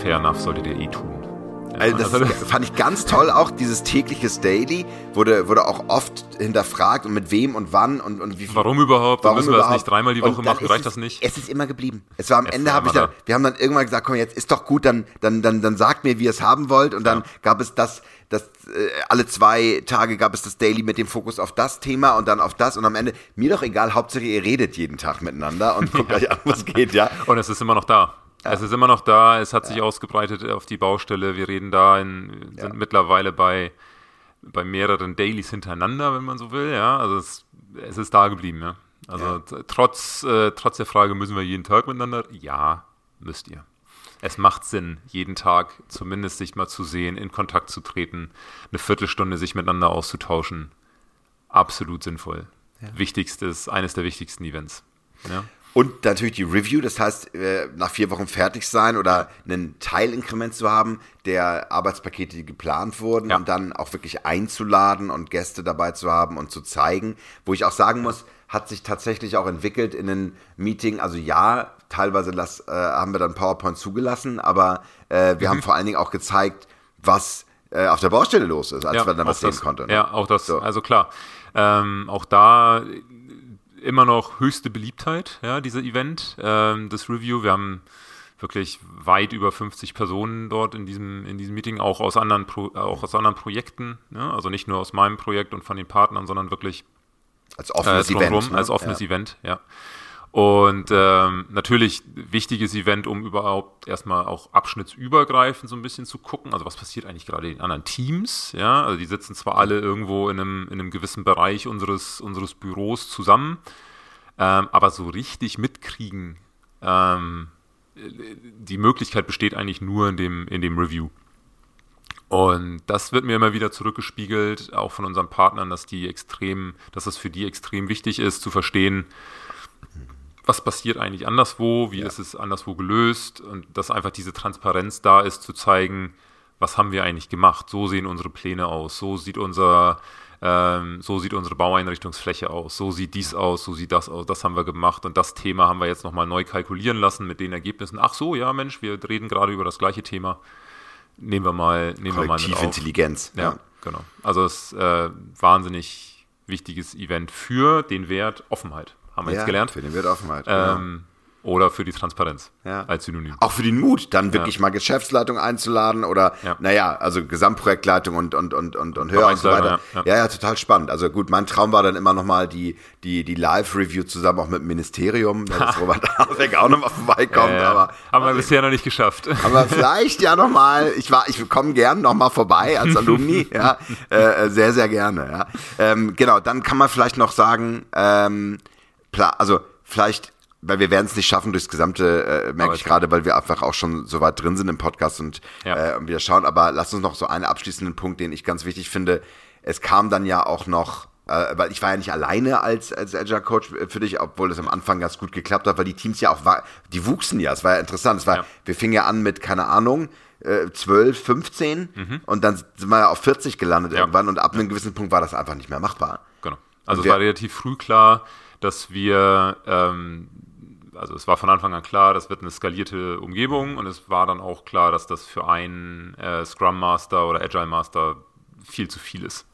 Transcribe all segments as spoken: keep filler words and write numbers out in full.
fair enough, solltet ihr eh tun. Ja, also das, also das fand ich ganz toll, auch dieses tägliches Daily wurde, wurde auch oft hinterfragt und mit wem und wann und, und wie viel. Warum überhaupt? Warum müssen wir überhaupt? das nicht dreimal die Woche Und machen? Reicht es, das nicht? Es ist immer geblieben. Es war am es Ende, habe ich dann, da. wir haben dann irgendwann gesagt, komm, jetzt ist doch gut, dann, dann, dann, dann sagt mir, wie ihr es haben wollt. Und dann ja. gab es das, das äh, alle zwei Tage gab es das Daily mit dem Fokus auf das Thema und dann auf das. Und am Ende, mir doch egal, Hauptsache ihr redet jeden Tag miteinander und guckt euch an, was geht, ja. Und es ist immer noch da. Ja. Es ist immer noch da, es hat sich ja. ausgebreitet auf die Baustelle. Wir reden da, in, sind ja. mittlerweile bei, bei mehreren Dailies hintereinander, wenn man so will. Ja, also es, es ist da geblieben. Ja. Also ja. t- trotz, äh, trotz der Frage, müssen wir jeden Tag miteinander? Ja, müsst ihr. Es macht Sinn, jeden Tag zumindest sich mal zu sehen, in Kontakt zu treten, eine Viertelstunde sich miteinander auszutauschen. Absolut sinnvoll. Ja. Wichtigstes, eines der wichtigsten Events. Ja. Und natürlich die Review, das heißt, nach vier Wochen fertig sein oder einen Teilinkrement zu haben, der Arbeitspakete, die geplant wurden ja. und dann auch wirklich einzuladen und Gäste dabei zu haben und zu zeigen. Wo ich auch sagen muss, hat sich tatsächlich auch entwickelt in einem Meeting. Also ja, teilweise las, äh, haben wir dann PowerPoint zugelassen, aber äh, wir mhm. haben vor allen Dingen auch gezeigt, was äh, auf der Baustelle los ist, als ja, wir dann was sehen das, konnten. Ja, auch das, so. Also klar, ähm, auch da immer noch höchste Beliebtheit, ja, dieser Event, ähm, das Review. Wir haben wirklich weit über fünfzig Personen dort in diesem, in diesem Meeting, auch aus anderen, Pro, auch aus anderen Projekten, ja, also nicht nur aus meinem Projekt und von den Partnern, sondern wirklich als offenes äh, Event. Ne? Als offenes ja. Event, ja. Und ähm, natürlich wichtiges Event, um überhaupt erstmal auch abschnittsübergreifend so ein bisschen zu gucken, also was passiert eigentlich gerade in anderen Teams, ja, also die sitzen zwar alle irgendwo in einem, in einem gewissen Bereich unseres, unseres Büros zusammen, ähm, aber so richtig mitkriegen, ähm, die Möglichkeit besteht eigentlich nur in dem, in dem Review. Und das wird mir immer wieder zurückgespiegelt, auch von unseren Partnern, dass die extrem, dass es für die extrem wichtig ist, zu verstehen, was passiert eigentlich anderswo, wie ja. ist es anderswo gelöst und dass einfach diese Transparenz da ist, zu zeigen, was haben wir eigentlich gemacht, so sehen unsere Pläne aus, so sieht unser, ähm, so sieht unsere Baueinrichtungsfläche aus, so sieht dies aus, so sieht das aus, das haben wir gemacht und das Thema haben wir jetzt nochmal neu kalkulieren lassen mit den Ergebnissen. Ach so, ja Mensch, wir reden gerade über das gleiche Thema, nehmen wir mal, nehmen wir mal mit auf. Intelligenz. Ja, ja, genau. Also es ist äh, wahnsinnig wichtiges Event für den Wert Offenheit. Haben wir ja, jetzt gelernt. Für den Wert Offenheit. Ähm, genau. Oder für die Transparenz ja. als Synonym. Auch für den Mut, dann wirklich ja. mal Geschäftsleitung einzuladen oder, ja. naja, also Gesamtprojektleitung und, und, und, und, und Hörer und so weiter. Ja. Ja. ja, ja, total spannend. Also gut, mein Traum war dann immer nochmal die, die, die Live-Review zusammen auch mit dem Ministerium, dass Robert Habeck auch nochmal vorbeikommt. Ja, ja. Aber, haben wir bisher noch nicht geschafft. Aber vielleicht ja nochmal, ich war, ich komme gern nochmal vorbei als Alumni, ja, äh, sehr, sehr gerne. Ja. Ähm, genau, dann kann man vielleicht noch sagen, ähm, also vielleicht, weil wir werden es nicht schaffen durchs gesamte, äh, merke ich gerade, weil wir einfach auch schon so weit drin sind im Podcast und, ja. äh, und wir schauen, aber lass uns noch so einen abschließenden Punkt, den ich ganz wichtig finde. Es kam dann ja auch noch, äh, weil ich war ja nicht alleine als, als Agile Coach für dich, obwohl es am Anfang ganz gut geklappt hat, weil die Teams ja auch, war, die wuchsen ja, es war ja interessant, es war, ja. wir fingen ja an mit, keine Ahnung, zwölf, fünfzehn mhm. und dann sind wir ja auf vierzig gelandet ja. irgendwann und ab einem gewissen Punkt war das einfach nicht mehr machbar. Genau. Also es war relativ früh klar, dass wir, ähm, also es war von Anfang an klar, das wird eine skalierte Umgebung und es war dann auch klar, dass das für einen äh, Scrum Master oder Agile Master viel zu viel ist.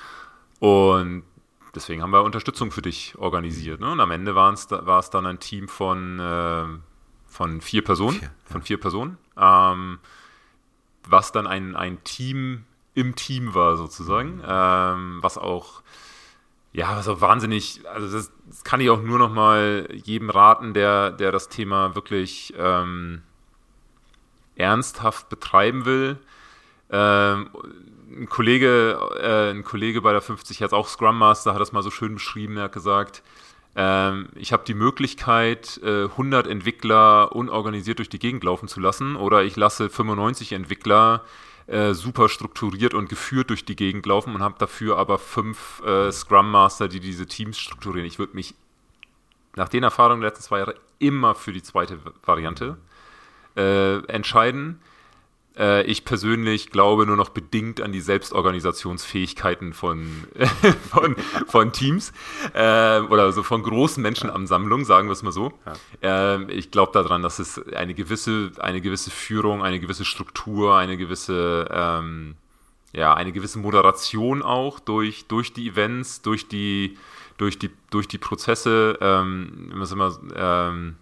Und deswegen haben wir Unterstützung für dich organisiert. Ne? Und am Ende war es dann ein Team von, äh, von vier Personen, vier, ja. von vier Personen, ähm, was dann ein, ein Team im Team war sozusagen, ähm, was auch Ja, was auch wahnsinnig, also das, das kann ich auch nur noch mal jedem raten, der, der das Thema wirklich ähm, ernsthaft betreiben will. Ähm, ein Kollege, äh, ein Kollege bei der fünfzig Hertz, auch Scrum Master, hat das mal so schön beschrieben. Er hat gesagt, ähm, ich habe die Möglichkeit, äh, hundert Entwickler unorganisiert durch die Gegend laufen zu lassen, oder ich lasse fünfundneunzig Entwickler Äh, super strukturiert und geführt durch die Gegend laufen und habe dafür aber fünf äh, Scrum Master, die diese Teams strukturieren. Ich würde mich nach den Erfahrungen der letzten zwei Jahre immer für die zweite Variante äh, entscheiden. Äh, ich persönlich glaube nur noch bedingt an die Selbstorganisationsfähigkeiten von, von, von Teams äh, oder so von großen Menschenansammlungen, sagen wir es mal so. Ja. Äh, ich glaube daran, dass es eine gewisse, eine gewisse Führung, eine gewisse Struktur, eine gewisse, ähm, ja, eine gewisse Moderation auch durch, durch die Events, durch die, durch die, durch die Prozesse, ähm, immer, ähm,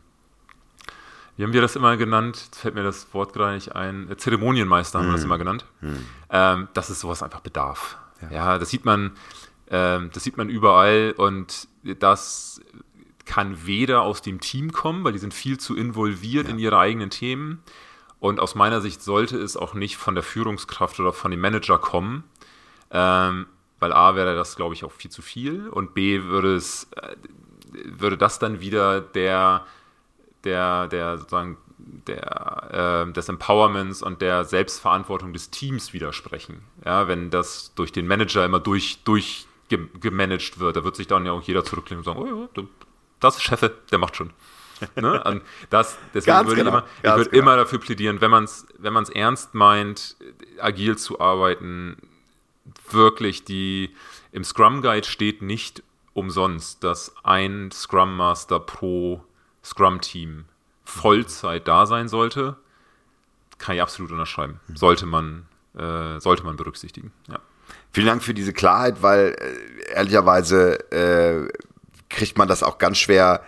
wie haben wir das immer genannt? Jetzt fällt mir das Wort gerade nicht ein. Zeremonienmeister haben hm. wir das immer genannt. Hm. Ähm, dass es sowas einfach bedarf. Ja, ja das sieht man, ähm, das sieht man überall und das kann weder aus dem Team kommen, weil die sind viel zu involviert ja. in ihre eigenen Themen. Und aus meiner Sicht sollte es auch nicht von der Führungskraft oder von dem Manager kommen, ähm, weil A wäre das, glaube ich, auch viel zu viel und B würde es, äh, würde das dann wieder der der, der sozusagen der, äh, des Empowerments und der Selbstverantwortung des Teams widersprechen. Ja, wenn das durch den Manager immer durch, durch ge- gemanagt wird, da wird sich dann ja auch jeder zurücklehnen und sagen, oh ja, das ist Cheffe, der macht schon. Ne? Und das, deswegen Ganz würde genau, ich, immer, ich würde genau. immer dafür plädieren, wenn man es wenn man's ernst meint, agil zu arbeiten, wirklich die, im Scrum Guide steht nicht umsonst, dass ein Scrum Master pro Scrum-Team Vollzeit da sein sollte, kann ich absolut unterschreiben. Sollte man, äh, sollte man berücksichtigen. Ja. Vielen Dank für diese Klarheit, weil äh, ehrlicherweise äh, kriegt man das auch ganz schwer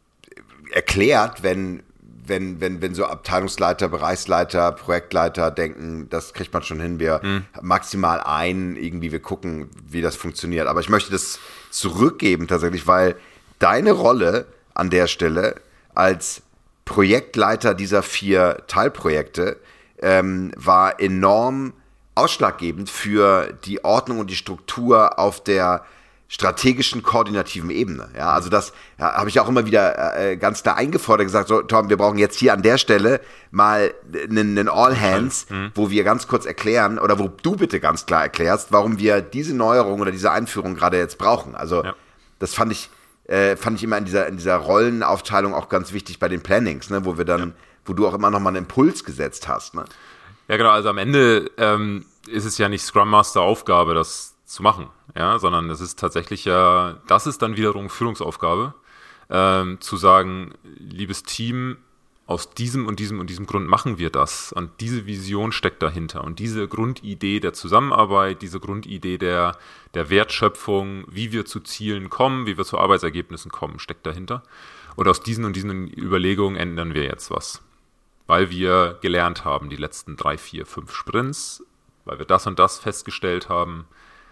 erklärt, wenn, wenn, wenn, wenn so Abteilungsleiter, Bereichsleiter, Projektleiter denken, das kriegt man schon hin, wir mhm. maximal einen, irgendwie, wir gucken, wie das funktioniert. Aber ich möchte das zurückgeben tatsächlich, weil deine Rolle an der Stelle als Projektleiter dieser vier Teilprojekte ähm, war enorm ausschlaggebend für die Ordnung und die Struktur auf der strategischen, koordinativen Ebene. Ja, also das ja, habe ich auch immer wieder äh, ganz da eingefordert, gesagt, so Tom, wir brauchen jetzt hier an der Stelle mal einen, einen All-Hands, mhm. wo wir ganz kurz erklären, oder wo du bitte ganz klar erklärst, warum wir diese Neuerung oder diese Einführung gerade jetzt brauchen. Also ja. das fand ich Äh, fand ich immer in dieser, in dieser Rollenaufteilung auch ganz wichtig bei den Plannings, ne, wo wir dann, ja. wo du auch immer nochmal einen Impuls gesetzt hast. Ne? Ja, genau, also am Ende ähm, ist es ja nicht Scrum Master Aufgabe, das zu machen, ja, sondern das ist tatsächlich ja, das ist dann wiederum Führungsaufgabe, ähm, zu sagen, liebes Team, aus diesem und diesem und diesem Grund machen wir das. Und diese Vision steckt dahinter. Und diese Grundidee der Zusammenarbeit, diese Grundidee der, der Wertschöpfung, wie wir zu Zielen kommen, wie wir zu Arbeitsergebnissen kommen, steckt dahinter. Und aus diesen und diesen Überlegungen ändern wir jetzt was. Weil wir gelernt haben, die letzten drei, vier, fünf Sprints, weil wir das und das festgestellt haben.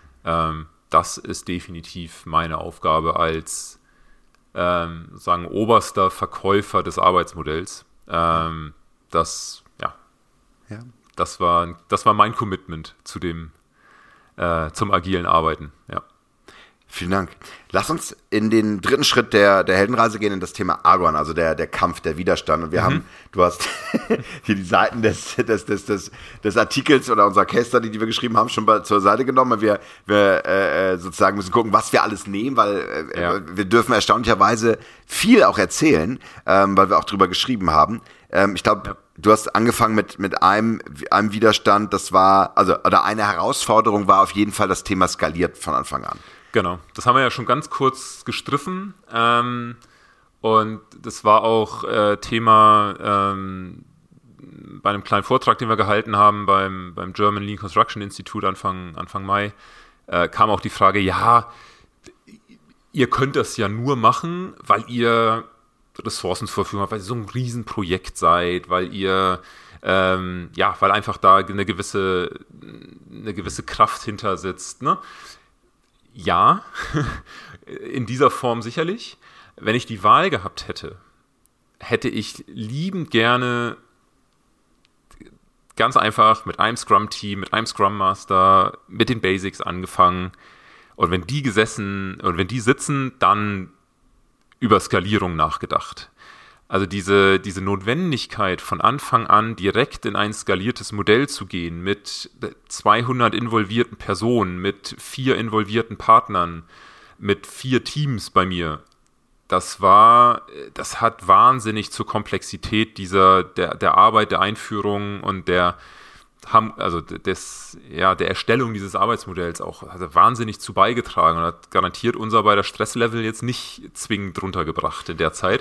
Ähm, das ist definitiv meine Aufgabe als ähm, sagen oberster Verkäufer des Arbeitsmodells. Ähm, das, ja, ja, das war, das war mein Commitment zu dem, äh, zum agilen Arbeiten, ja. Vielen Dank. Lass uns in den dritten Schritt der, der Heldenreise gehen, in das Thema Argon, also der, der Kampf, der Widerstand. Und wir mhm. haben, du hast hier die Seiten des, des, des, des, des Artikels oder unserer Case Study, die wir geschrieben haben, schon mal zur Seite genommen. Wir, wir äh, sozusagen müssen gucken, was wir alles nehmen, weil äh, ja. wir dürfen erstaunlicherweise viel auch erzählen, ähm, weil wir auch drüber geschrieben haben. Ähm, ich glaube, ja. du hast angefangen mit, mit einem, einem Widerstand, das war, also, oder eine Herausforderung war auf jeden Fall das Thema skaliert von Anfang an. Genau, das haben wir ja schon ganz kurz gestriffen ähm, und das war auch äh, Thema ähm, bei einem kleinen Vortrag, den wir gehalten haben beim, beim German Lean Construction Institute Anfang, Anfang Mai, äh, kam auch die Frage, ja, ihr könnt das ja nur machen, weil ihr Ressourcen zur Verfügung habt, weil ihr so ein Riesenprojekt seid, weil ihr ähm, ja, weil einfach da eine gewisse, eine gewisse Kraft hinter sitzt, ne? Ja, in dieser Form sicherlich. Wenn ich die Wahl gehabt hätte, hätte ich liebend gerne ganz einfach mit einem Scrum-Team, mit einem Scrum Master, mit den Basics angefangen. Und wenn die gesessen und wenn die sitzen, dann über Skalierung nachgedacht. Also diese, diese Notwendigkeit von Anfang an direkt in ein skaliertes Modell zu gehen mit zweihundert involvierten Personen, mit vier involvierten Partnern, mit vier Teams bei mir, das war, das hat wahnsinnig zur Komplexität dieser, der, der Arbeit, der Einführung und der, haben, also des, ja, der Erstellung dieses Arbeitsmodells auch also wahnsinnig zu beigetragen und hat garantiert unser beider Stresslevel jetzt nicht zwingend runtergebracht in der Zeit.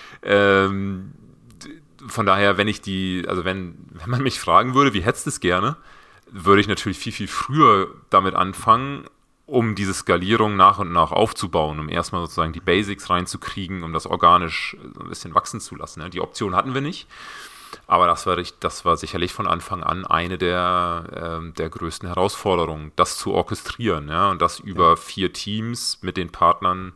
Ähm, von daher, wenn ich die, also wenn, wenn man mich fragen würde, wie hättest du es gerne, würde ich natürlich viel, viel früher damit anfangen, um diese Skalierung nach und nach aufzubauen, um erstmal sozusagen die Basics reinzukriegen, um das organisch so ein bisschen wachsen zu lassen. Die Option hatten wir nicht. Aber das war, das war sicherlich von Anfang an eine der, äh, der größten Herausforderungen, das zu orchestrieren, ja, und das über ja. vier Teams mit den Partnern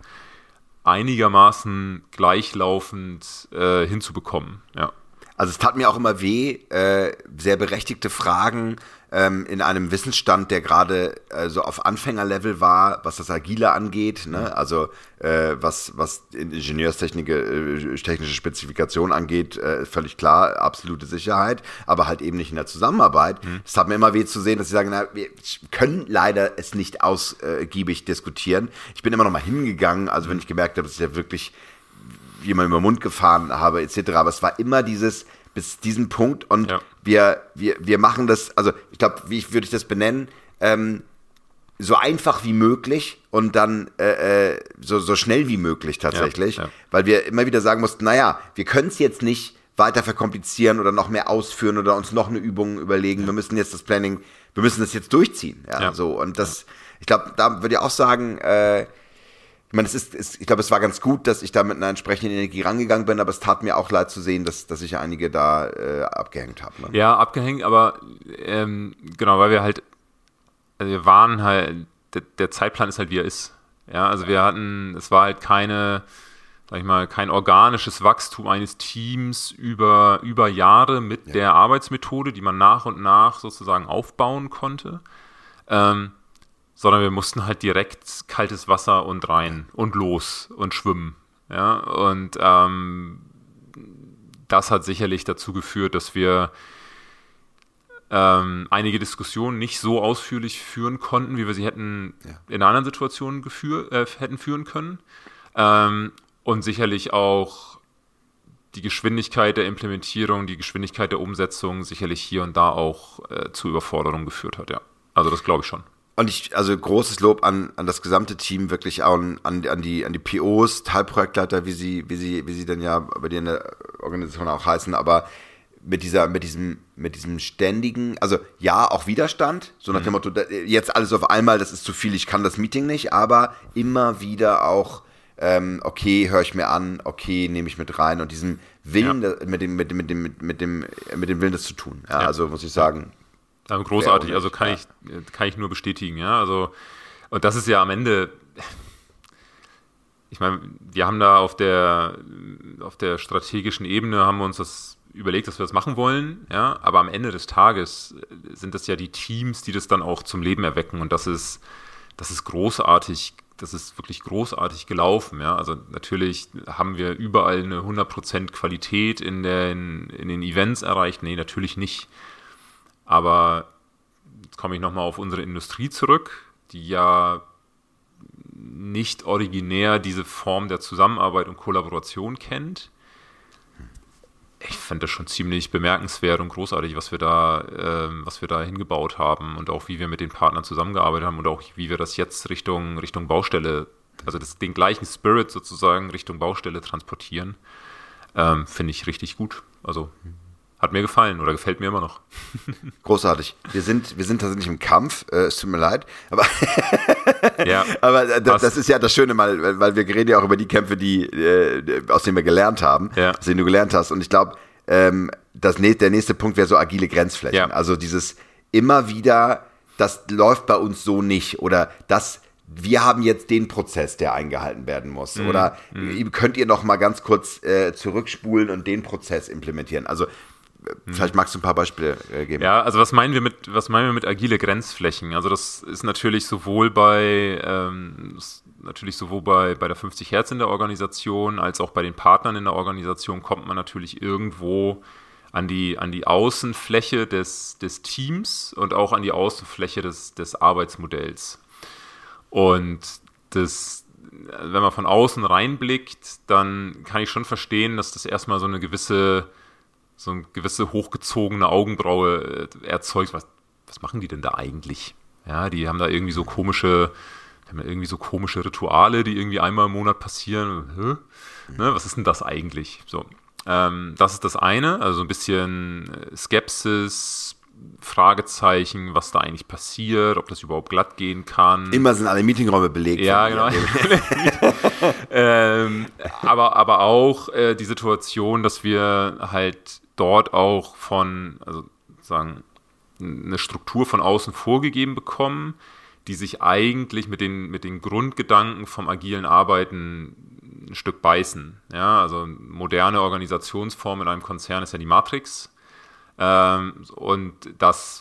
einigermaßen gleichlaufend äh, hinzubekommen. Ja. Also es tat mir auch immer weh, äh, sehr berechtigte Fragen ähm, in einem Wissensstand, der gerade äh, so auf Anfängerlevel war, was das Agile angeht, ne? Also äh, was, was Ingenieurstechnik, äh, technische Spezifikation angeht, äh, völlig klar, absolute Sicherheit, aber halt eben nicht in der Zusammenarbeit. Mhm. Es tat mir immer weh zu sehen, dass sie sagen, na, wir können leider es nicht ausgiebig diskutieren. Ich bin immer noch mal hingegangen, also wenn ich gemerkt habe, dass ich ja wirklich jemand über den Mund gefahren habe, et cetera. Aber es war immer dieses, bis diesen Punkt und ja. wir, wir, wir machen das, also ich glaube, wie würde ich das benennen, ähm, so einfach wie möglich und dann äh, äh, so, so schnell wie möglich tatsächlich, ja, ja. weil wir immer wieder sagen mussten, naja, wir können es jetzt nicht weiter verkomplizieren oder noch mehr ausführen oder uns noch eine Übung überlegen, ja. wir müssen jetzt das Planning, wir müssen das jetzt durchziehen, ja, ja. so und das, ja. ich glaube, da würde ich auch sagen, äh, ich meine, es ist, es, ich glaube, es war ganz gut, dass ich da mit einer entsprechenden Energie rangegangen bin, aber es tat mir auch leid zu sehen, dass, dass ich einige da äh, abgehängt habe. Ne? Ja, abgehängt, aber ähm, genau, weil wir halt, also wir waren halt, der, der Zeitplan ist halt, wie er ist. Ja, also wir hatten, es war halt keine, sag ich mal, kein organisches Wachstum eines Teams über, über Jahre mit ja. der Arbeitsmethode, die man nach und nach sozusagen aufbauen konnte. Ähm, sondern wir mussten halt direkt kaltes Wasser und rein und los und schwimmen. Ja, und ähm, das hat sicherlich dazu geführt, dass wir ähm, einige Diskussionen nicht so ausführlich führen konnten, wie wir sie hätten ja. in anderen Situationen geführ, äh, hätten führen können. Ähm, und sicherlich auch die Geschwindigkeit der Implementierung, die Geschwindigkeit der Umsetzung sicherlich hier und da auch äh, zu Überforderung geführt hat. Ja, also das glaube ich schon. Und ich, also großes Lob an, an das gesamte Team, wirklich auch an, an die, an die P Os, Teilprojektleiter, wie sie, wie sie, wie sie dann ja bei dir in der Organisation auch heißen, aber mit dieser, mit diesem, mit diesem ständigen, also ja, auch Widerstand, so nach dem Motto, jetzt alles auf einmal, das ist zu viel, ich kann das Meeting nicht, aber immer wieder auch, ähm, okay, höre ich mir an, okay, nehme ich mit rein und diesem Willen, ja. mit dem, mit dem, mit dem, mit dem, mit dem Willen, das zu tun. Ja, ja. Also muss ich sagen. Also großartig, also kann, ja. ich, kann ich nur bestätigen, ja, also und das ist ja am Ende, ich meine, wir haben da auf der, auf der strategischen Ebene haben wir uns das überlegt, dass wir das machen wollen, ja, aber am Ende des Tages sind das ja die Teams, die das dann auch zum Leben erwecken und das ist, das ist großartig, das ist wirklich großartig gelaufen, ja, also natürlich haben wir überall eine hundert Prozent Qualität in den, in den Events erreicht, nee, natürlich nicht. Aber jetzt komme ich nochmal auf unsere Industrie zurück, die ja nicht originär diese Form der Zusammenarbeit und Kollaboration kennt. Ich finde das schon ziemlich bemerkenswert und großartig, was wir da, äh, was wir da hingebaut haben und auch wie wir mit den Partnern zusammengearbeitet haben und auch wie wir das jetzt Richtung, Richtung Baustelle, also das, den gleichen Spirit sozusagen Richtung Baustelle transportieren, ähm, finde ich richtig gut. Also hat mir gefallen oder gefällt mir immer noch. Großartig. Wir sind, wir sind tatsächlich im Kampf. Äh, es tut mir leid. Aber, ja, aber äh, das, das ist ja das Schöne, mal, weil wir reden ja auch über die Kämpfe, die, äh, aus denen wir gelernt haben, ja. aus denen du gelernt hast. Und ich glaube, ähm, das, der nächste Punkt wäre so agile Grenzflächen. Ja. Also dieses immer wieder, das läuft bei uns so nicht. Oder das, wir haben jetzt den Prozess, der eingehalten werden muss. Mhm. Oder mhm. könnt ihr noch mal ganz kurz äh, zurückspulen und den Prozess implementieren. Also vielleicht magst du ein paar Beispiele äh, geben. Ja, also was meinen wir mit, was meinen wir mit agile Grenzflächen? Also das ist natürlich sowohl bei, ähm, natürlich sowohl bei, bei der fünfzig Hertz in der Organisation, als auch bei den Partnern in der Organisation kommt man natürlich irgendwo an die, an die Außenfläche des, des Teams und auch an die Außenfläche des, des Arbeitsmodells. Und das, wenn man von außen reinblickt, dann kann ich schon verstehen, dass das erstmal so eine gewisse so eine gewisse hochgezogene Augenbraue äh, erzeugt. Was, was machen die denn da eigentlich? Ja, die haben da irgendwie so komische, die haben da irgendwie so komische Rituale, die irgendwie einmal im Monat passieren. Hä? Ne, was ist denn das eigentlich? So, ähm, das ist das eine, also ein bisschen Skepsis, Fragezeichen, was da eigentlich passiert, ob das überhaupt glatt gehen kann. Immer sind alle Meetingräume belegt. Ja, genau. ähm, aber, aber auch äh, die Situation, dass wir halt dort auch von, also sagen, eine Struktur von außen vorgegeben bekommen, die sich eigentlich mit den, mit den Grundgedanken vom agilen Arbeiten ein Stück beißen. Ja, also moderne Organisationsform in einem Konzern ist ja die Matrix. Ähm, und dass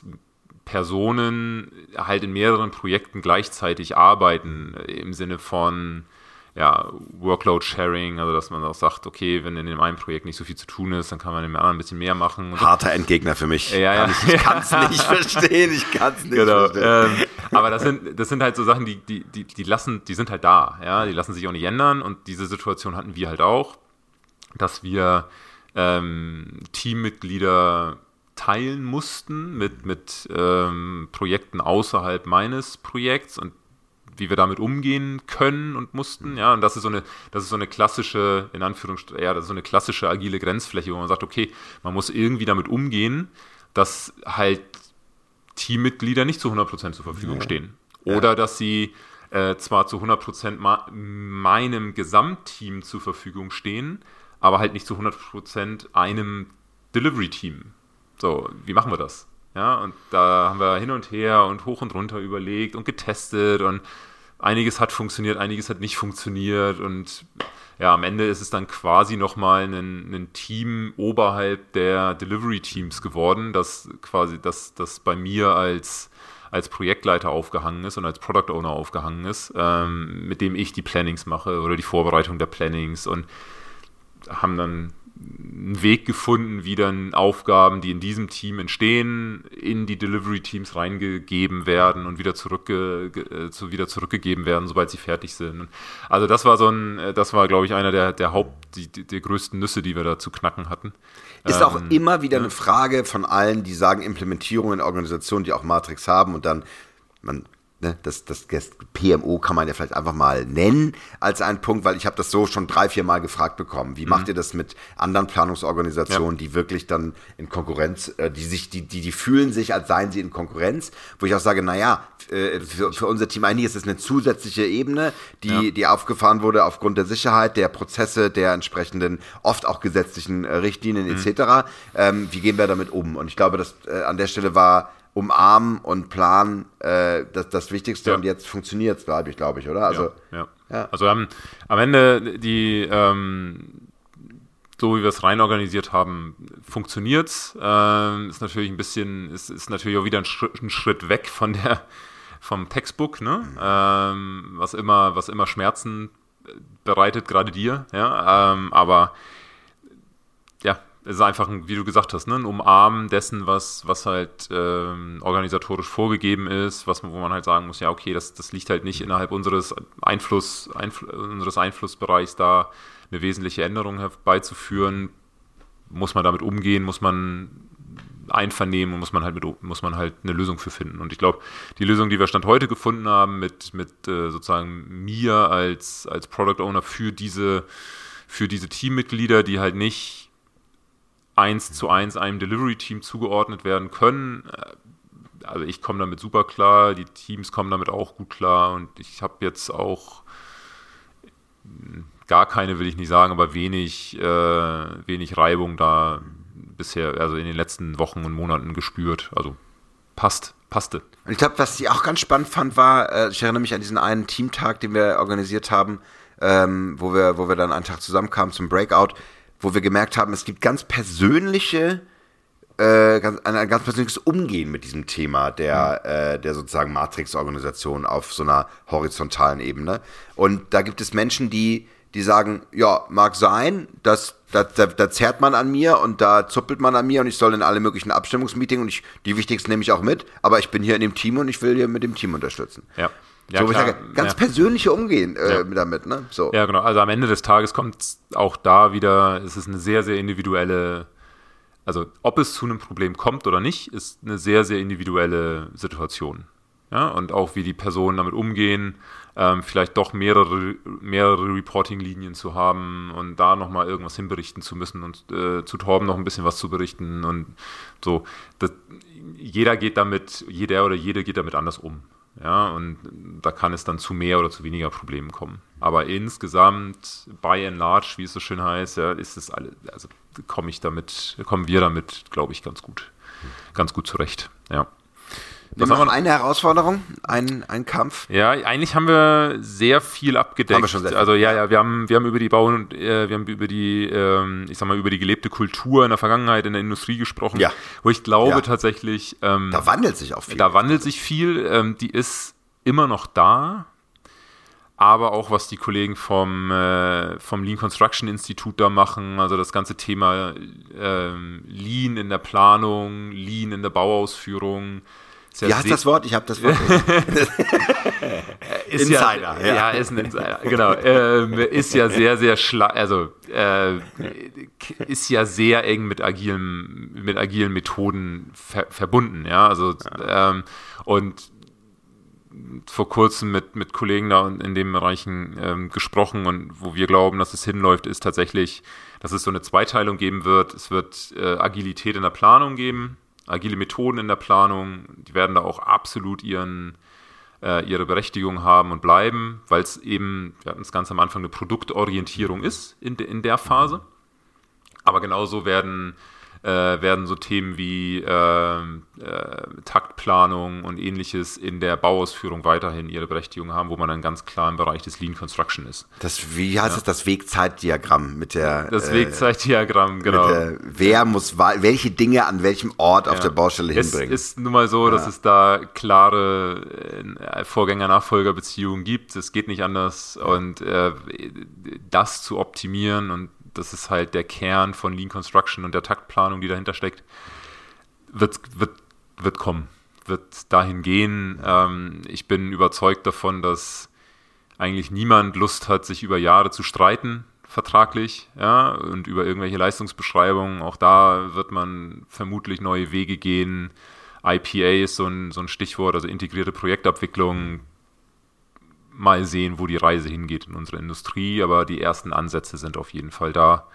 Personen halt in mehreren Projekten gleichzeitig arbeiten, im Sinne von ja, Workload-Sharing, also dass man auch sagt, okay, wenn in dem einen Projekt nicht so viel zu tun ist, dann kann man in dem anderen ein bisschen mehr machen. Und harter Endgegner für mich. Ja, ja. Ich, ich kann es nicht verstehen, ich kann es nicht genau. verstehen. Ähm, aber das sind, das sind halt so Sachen, die, die, die, die lassen, die sind halt da, ja, die lassen sich auch nicht ändern und diese Situation hatten wir halt auch, dass wir ähm, Teammitglieder teilen mussten mit, mit ähm, Projekten außerhalb meines Projekts und wie wir damit umgehen können und mussten, ja, und das ist so eine, das ist so eine klassische, in Anführungsstrichen, ja, das ist so eine klassische agile Grenzfläche, wo man sagt, okay, man muss irgendwie damit umgehen, dass halt Teammitglieder nicht zu hundert Prozent zur Verfügung ja. stehen. Oder ja. dass sie äh, zwar zu hundert Prozent ma- meinem Gesamtteam zur Verfügung stehen, aber halt nicht zu hundert Prozent einem Delivery-Team. So, wie machen wir das? Ja, und da haben wir hin und her und hoch und runter überlegt und getestet und einiges hat funktioniert, einiges hat nicht funktioniert und ja, am Ende ist es dann quasi nochmal ein, ein Team oberhalb der Delivery-Teams geworden, das quasi, das, das bei mir als, als Projektleiter aufgehangen ist und als Product Owner aufgehangen ist, ähm, mit dem ich die Plannings mache oder die Vorbereitung der Plannings und haben dann einen Weg gefunden, wie dann Aufgaben, die in diesem Team entstehen, in die Delivery-Teams reingegeben werden und wieder, zurückge, äh, zu, wieder zurückgegeben werden, sobald sie fertig sind. Also das war so ein, das war, glaube ich, einer der, der Haupt, die, die, der größten Nüsse, die wir da zu knacken hatten. Ist ähm, auch immer wieder ja. eine Frage von allen, die sagen Implementierung in Organisationen, die auch Matrix haben und dann, man Ne, das, das, das P M O kann man ja vielleicht einfach mal nennen als einen Punkt, weil ich habe das so schon drei, vier Mal gefragt bekommen. Wie mhm. macht ihr das mit anderen Planungsorganisationen, ja. die wirklich dann in Konkurrenz, äh, die sich, die, die, die fühlen sich, als seien sie in Konkurrenz, wo ich auch sage, naja, äh, für, für unser Team eigentlich ist es eine zusätzliche Ebene, die, ja. die aufgefahren wurde aufgrund der Sicherheit, der Prozesse, der entsprechenden, oft auch gesetzlichen äh, Richtlinien mhm. et cetera. Ähm, wie gehen wir damit um? Und ich glaube, dass äh, an der Stelle war umarmen und planen, äh, das, das Wichtigste ja. und jetzt funktioniert es, glaube ich, glaube ich, oder? Also, ja, ja. ja. also am, am Ende die, ähm, so wie wir es rein organisiert haben, funktioniert es. Ähm, ist natürlich ein bisschen, ist, ist natürlich auch wieder ein Schritt, ein Schritt weg von der, vom Textbook, ne? Mhm. Ähm, was immer, was immer Schmerzen bereitet, gerade dir, ja, ähm, aber ja, es ist einfach, ein, wie du gesagt hast, ne, ein Umarmen dessen, was, was halt ähm, organisatorisch vorgegeben ist, was, wo man halt sagen muss, ja, okay, das, das liegt halt nicht innerhalb unseres, Einfluss, Einfl- unseres Einflussbereichs, da eine wesentliche Änderung herbeizuführen. Muss man damit umgehen, muss man einvernehmen und muss man halt mit, muss man halt eine Lösung für finden. Und ich glaube, die Lösung, die wir Stand heute gefunden haben, mit, mit äh, sozusagen mir als, als Product Owner für diese, für diese Teammitglieder, die halt nicht eins zu eins einem Delivery-Team zugeordnet werden können. Also ich komme damit super klar, die Teams kommen damit auch gut klar und ich habe jetzt auch gar keine, will ich nicht sagen, aber wenig, äh, wenig Reibung da bisher, also in den letzten Wochen und Monaten gespürt. Also passt, passte. Und ich glaube, was ich auch ganz spannend fand, war, äh, ich erinnere mich an diesen einen Teamtag, den wir organisiert haben, ähm, wo wir, wo wir dann einen Tag zusammenkamen zum Breakout, wo wir gemerkt haben, es gibt ganz persönliche, äh, ganz, ein ganz persönliches Umgehen mit diesem Thema der, mhm. äh, der sozusagen Matrix-Organisation auf so einer horizontalen Ebene. Und da gibt es Menschen, die, die sagen, ja, mag sein, dass, da, da, da zerrt man an mir und da zuppelt man an mir und ich soll in alle möglichen Abstimmungsmeetings und ich, die wichtigsten nehme ich auch mit, aber ich bin hier in dem Team und ich will hier mit dem Team unterstützen. Ja. Ja, so, klar. Ich sage, ganz ja. persönliche Umgehen äh, ja. damit, ne? So. Ja, genau. Also am Ende des Tages kommt auch da wieder, es ist eine sehr, sehr individuelle also ob es zu einem Problem kommt oder nicht, ist eine sehr, sehr individuelle Situation. Ja, und auch wie die Personen damit umgehen, ähm, vielleicht doch mehrere, mehrere Reporting-Linien zu haben und da nochmal irgendwas hinberichten zu müssen und äh, zu Torben noch ein bisschen was zu berichten und so. Das, jeder geht damit, jeder oder jede geht damit anders um. Ja, und da kann es dann zu mehr oder zu weniger Problemen kommen. Aber insgesamt, by and large, wie es so schön heißt, ja, ist es alle, also komme ich damit, kommen wir damit, glaube ich, ganz gut, ganz gut zurecht. Ja. Was haben wir noch? Eine Herausforderung, ein, ein Kampf? Ja, eigentlich haben wir sehr viel abgedeckt. Haben wir schon sehr viel. Also ja, ja, wir haben, wir haben über die Bau und äh, wir haben über die, ähm, ich sag mal, über die gelebte Kultur in der Vergangenheit in der Industrie gesprochen, ja. wo ich glaube ja. tatsächlich, ähm, da wandelt sich auch viel. Da wandelt sich viel. Ähm, die ist immer noch da, aber auch was die Kollegen vom äh, vom Lean Construction Institut da machen, also das ganze Thema ähm, Lean in der Planung, Lean in der Bauausführung. Wie heißt das Wort? Ich habe das Wort. ist Insider. Ja, ja. ja, ist ein Insider. Genau. Ähm, ist ja sehr, sehr schla- also äh, ist ja sehr eng mit agilen, mit agilen Methoden ver- verbunden. Ja, also ja. Ähm, und vor kurzem mit, mit Kollegen da in den Bereichen ähm, gesprochen und wo wir glauben, dass es hinläuft, ist tatsächlich, dass es so eine Zweiteilung geben wird. Es wird äh, Agilität in der Planung geben. Agile Methoden in der Planung, die werden da auch absolut ihren, äh, ihre Berechtigung haben und bleiben, weil es eben, wir hatten es ganz am Anfang, eine Produktorientierung ist in, de, in der Phase. Aber genauso werden, äh, werden so Themen wie äh, äh, Taktplanung und ähnliches in der Bauausführung weiterhin ihre Berechtigung haben, wo man dann ganz klar im Bereich des Lean Construction ist. Das, wie heißt ja. es, das Wegzeitdiagramm mit der... Das äh, Wegzeitdiagramm, genau. Mit der, wer muss, welche Dinge an welchem Ort ja. auf der Baustelle hinbringen. Es ist nun mal so, ja. dass es da klare äh, Vorgänger-Nachfolger-Beziehungen gibt. Es geht nicht anders. Ja. Und äh, das zu optimieren, und das ist halt der Kern von Lean Construction und der Taktplanung, die dahinter steckt, wird, wird, wird kommen, wird dahin gehen. Ähm, ich bin überzeugt davon, dass eigentlich niemand Lust hat, sich über Jahre zu streiten, vertraglich, ja, und über irgendwelche Leistungsbeschreibungen. Auch da wird man vermutlich neue Wege gehen. I P A ist so ein, so ein Stichwort, also integrierte Projektabwicklung. Mal sehen, wo die Reise hingeht in unserer Industrie, aber die ersten Ansätze sind auf jeden Fall da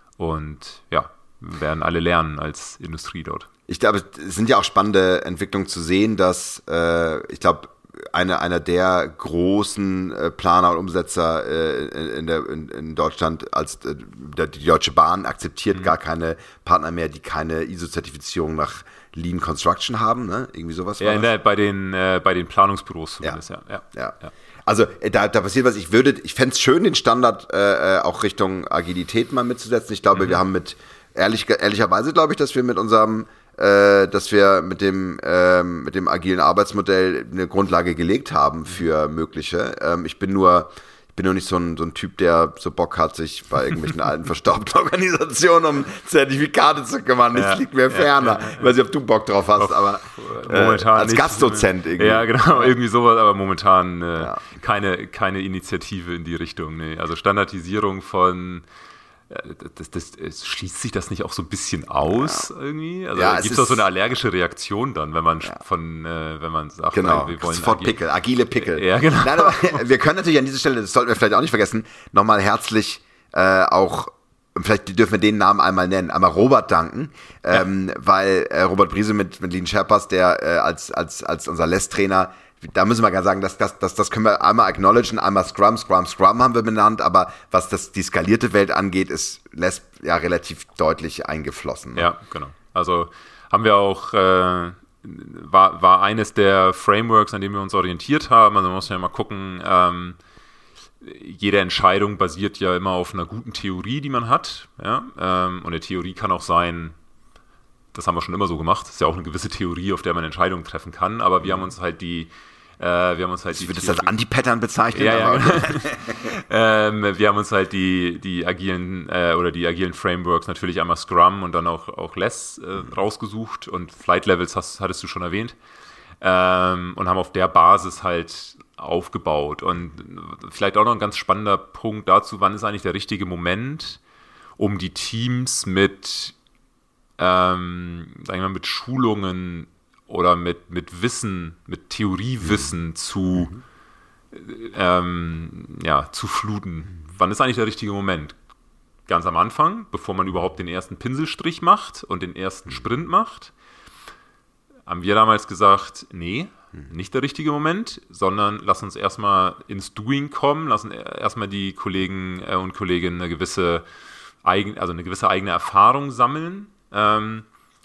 und ja, werden alle lernen als Industrie dort. Ich glaube, es sind ja auch spannende Entwicklungen zu sehen, dass äh, ich glaube, eine, einer der großen äh, Planer und Umsetzer äh, in, der, in, in Deutschland als äh, der, die Deutsche Bahn akzeptiert mhm. gar keine Partner mehr, die keine I S O-Zertifizierung nach Lean Construction haben, ne? Irgendwie sowas war ja, der, bei den äh, bei den Planungsbüros zumindest, ja. Ja, ja. ja. Also da, da passiert was, ich würde, ich fände es schön, den Standard äh, auch Richtung Agilität mal mitzusetzen. Ich glaube, mhm. wir haben mit, ehrlich, ehrlicherweise glaube ich, dass wir mit unserem, äh, dass wir mit dem, äh, mit dem agilen Arbeitsmodell eine Grundlage gelegt haben für mögliche. Ähm, ich bin nur, ich bin nur nicht so ein, so ein Typ, der so Bock hat, sich bei irgendwelchen alten, verstaubten Organisationen um Zertifikate zu kümmern. Das ja, liegt mir ferner. Ja, ja, ja. Ich weiß nicht, ob du Bock drauf hast, auf, aber äh, momentan als nicht. Gastdozent irgendwie. Ja, genau, irgendwie sowas, aber momentan äh, ja. keine, keine Initiative in die Richtung. Nee. Also Standardisierung von Das, das, das, schließt sich das nicht auch so ein bisschen aus ja. irgendwie? Also ja, gibt es doch so eine allergische Reaktion dann, wenn man ja. von, äh, wenn man sagt, genau. nein, wir wollen sofort agil- Pickel, agile Pickel. Ja, genau. Nein, aber wir können natürlich an dieser Stelle, das sollten wir vielleicht auch nicht vergessen, nochmal herzlich äh, auch, vielleicht dürfen wir den Namen einmal nennen, einmal Robert danken, ja. ähm, weil äh, Robert Briese mit, mit Lean Sherpas, der äh, als, als, als unser Less-Trainer, da müssen wir gar sagen, dass das, das, das können wir einmal acknowledgen, einmal Scrum, Scrum, Scrum haben wir benannt, aber was das, die skalierte Welt angeht, ist Less ja relativ deutlich eingeflossen. Ne? Ja, genau. Also haben wir auch, äh, war, war eines der Frameworks, an dem wir uns orientiert haben. Also man muss ja mal gucken, ähm, jede Entscheidung basiert ja immer auf einer guten Theorie, die man hat. Ja? Ähm, und eine Theorie kann auch sein, das haben wir schon immer so gemacht. Das ist ja auch eine gewisse Theorie, auf der man Entscheidungen treffen kann. Aber wir haben uns halt die, äh, wir haben uns halt ich die. würde das als Anti-Pattern bezeichnen. Ja, ja, genau. ähm, wir haben uns halt die, die agilen äh, oder die agilen Frameworks natürlich einmal Scrum und dann auch, auch Less äh, rausgesucht und Flight Levels hast, hattest du schon erwähnt. Ähm, und haben auf der Basis halt aufgebaut. Und vielleicht auch noch ein ganz spannender Punkt dazu, wann ist eigentlich der richtige Moment, um die Teams mit ähm, sagen wir mal, mit Schulungen oder mit, mit Wissen, mit Theoriewissen mhm. zu, mhm. ähm, ja, zu fluten. Wann ist eigentlich der richtige Moment? Ganz am Anfang, bevor man überhaupt den ersten Pinselstrich macht und den ersten Sprint macht, haben wir damals gesagt, nee, nicht der richtige Moment, sondern lass uns erstmal ins Doing kommen, lassen erstmal die Kollegen und Kolleginnen eine gewisse, eigen, also eine gewisse eigene Erfahrung sammeln, ähm,